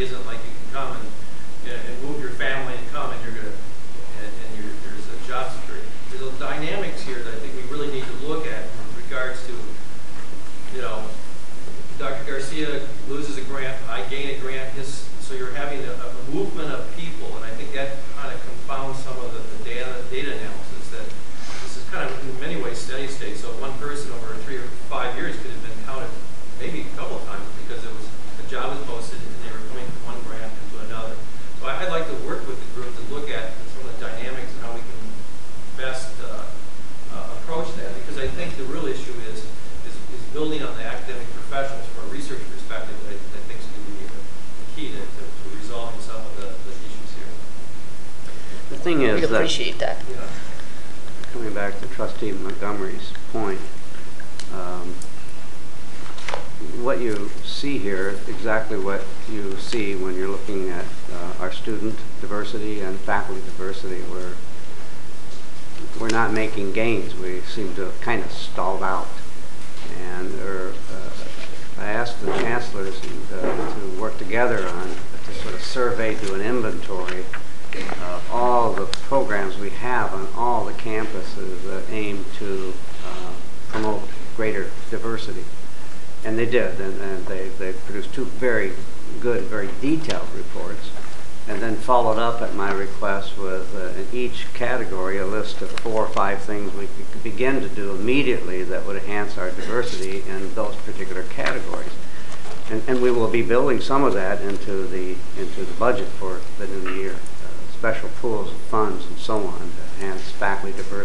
isn't like you can come and move your family and come and you're gonna there's a job security. There's those dynamics here that I think we really need to look at in regards to, you know, Dr. Garcia loses a grant, I gain a grant, so you're having a movement of people, and I think that kind of confounds some of the data analysis. That this is kind of in many ways steady state. So one person over 3 or 5 years could have been counted maybe a couple of times because it was a job was posted and they were coming from one grant into another. So I'd like to work with the group to look at some of the dynamics and how we can best approach that, because I think the real issue is building on the academic professionals from a research perspective. That I think is going to be the key to resolving some of the issues here. The thing is, we appreciate that. Yeah. Coming back to Trustee Montgomery's point, what you see here is exactly what you see when you're looking at our student diversity and faculty diversity. We're not making gains. We seem to have kind of stalled out. And I asked the chancellors to work together on to sort of survey, do an inventory of all the programs we have on all the campuses that aim to promote greater diversity. And they did, and they produced 2 very good, very detailed reports, and then followed up at my request with in each category a list of 4 or 5 things we could begin to do immediately that would enhance our diversity in those particular categories. And we will be building some of that into the budget for the new year, special pools of funds and so on to enhance faculty diversity.